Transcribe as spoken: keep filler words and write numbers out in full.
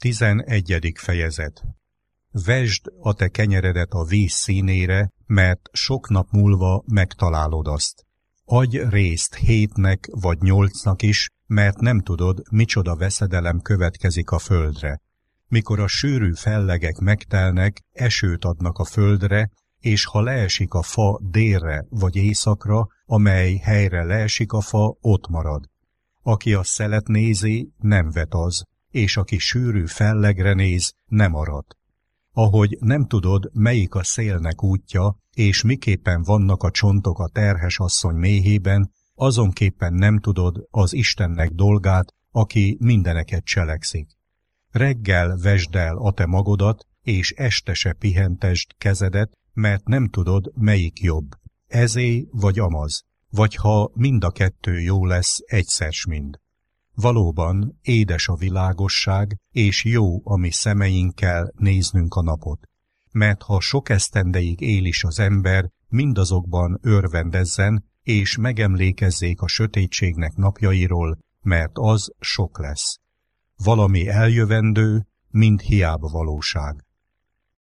Tizenegyedik fejezet. Vesd a te kenyeredet a víz színére, mert sok nap múlva megtalálod azt. Adj részt hétnek vagy nyolcnak is, mert nem tudod, micsoda veszedelem következik a földre. Mikor a sűrű fellegek megtelnek, esőt adnak a földre, és ha leesik a fa délre vagy északra, amely helyre leesik a fa, ott marad. Aki a szelet nézi, nem vet az, és aki sűrű fellegre néz, nem arat. Ahogy nem tudod, melyik a szélnek útja, és miképpen vannak a csontok a terhes asszony méhében, azonképpen nem tudod az Istennek dolgát, aki mindeneket cselekszik. Reggel vesd el a te magodat, és este se pihentesd kezedet, mert nem tudod, melyik jobb, ezé vagy amaz, vagy ha mind a kettő jó lesz, egyszer s mind. Valóban édes a világosság, és jó a mi szemeinkkel néznünk a napot. Mert ha sok esztendeig él is az ember, mindazokban örvendezzen, és megemlékezzék a sötétségnek napjairól, mert az sok lesz. Valami eljövendő, mind hiába valóság.